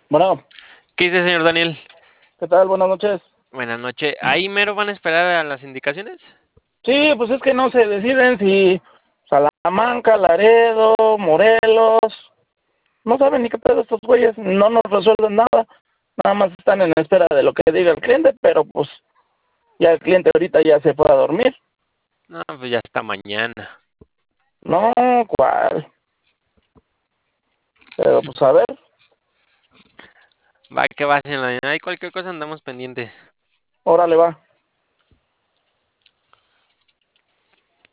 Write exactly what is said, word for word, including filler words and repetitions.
Bueno, ¿Qué dice, señor Daniel? ¿qué tal? Buenas noches. Buenas noches. ¿Ahí mero van a esperar a las indicaciones? Sí, pues es que no se deciden si Salamanca, Laredo, Morelos, no saben ni qué pedo estos güeyes, no nos resuelven nada, nada más están en espera de lo que diga el cliente, pero pues ya el cliente ahorita ya se fue a dormir. No, pues ya está mañana. No, cuál, pero pues a ver, Va que va, señor Daniel. Hay cualquier cosa andamos pendientes. órale va.